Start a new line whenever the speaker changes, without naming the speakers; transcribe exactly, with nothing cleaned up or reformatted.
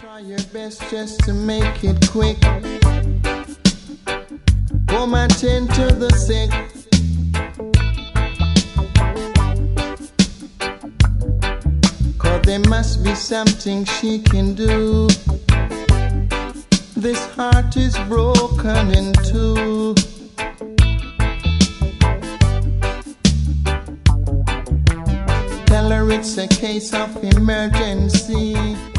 Try your best just to make it quick. Come attend to the sick. Cause there must be something she can do. This heart is broken in two. Tell her it's a case of emergency.